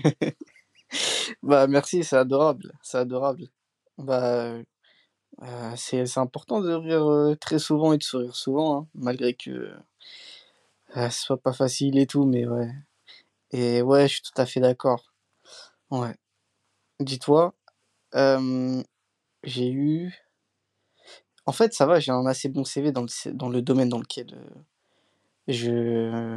Bah, merci, c'est adorable, c'est adorable. Bah, c'est important de rire, très souvent et de sourire souvent, hein, malgré que, ce soit pas facile et tout, mais ouais et ouais, je suis tout à fait d'accord. Ouais. Dis-toi, hem, j'ai eu en fait, ça va, j'ai un assez bon CV dans le domaine dans lequel, je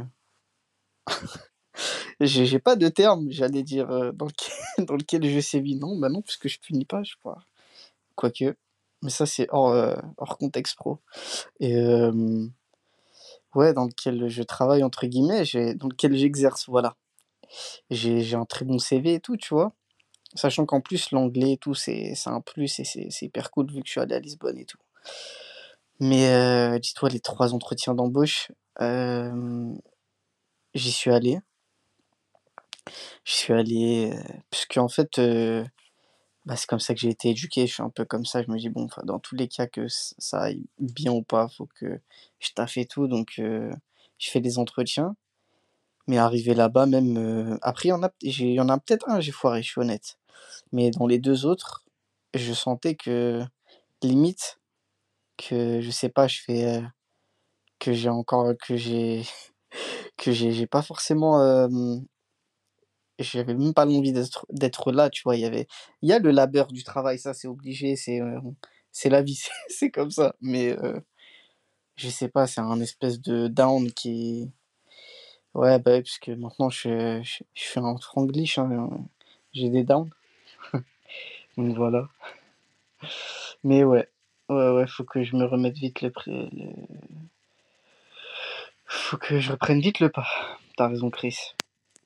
j'ai pas de terme, j'allais dire, dans lequel dans lequel je sévis. Non, bah, non, puisque je punis pas, je crois. Quoique, mais ça, c'est hors contexte pro et ouais, dans lequel je «travaille» entre guillemets, dans lequel j'exerce, voilà. J'ai un très bon CV et tout, tu vois? Sachant qu'en plus l'anglais et tout, c'est un plus et c'est hyper cool vu que je suis allé à Lisbonne et tout. Mais dis-toi les 3 entretiens d'embauche, hem, j'y suis allé. J'y suis allé, puisqu'en fait, bah, c'est comme ça que j'ai été éduqué, je suis un peu comme ça. Je me dis: «Bon, enfin, dans tous les cas que ça aille bien ou pas, faut que je taffe et tout», donc je fais des entretiens. Mais arrivé là-bas même, après il y en a peut-être un, j'ai foiré, je suis honnête. Mais dans les 2 autres, je sentais que limite que je sais pas, que j'ai encore que j'ai pas forcément, j'avais même pas l'envie d'être là, tu vois? Il y a le labeur du travail, ça c'est obligé, c'est la vie, c'est comme ça. Mais je sais pas, c'est un espèce de down qui ouais, bah, ouais, puisque maintenant je suis un franglish, hein, j'ai des downs, donc voilà. Mais ouais, ouais, ouais, faut que je me remette vite faut que je reprenne vite le pas. Tu as raison, Chris.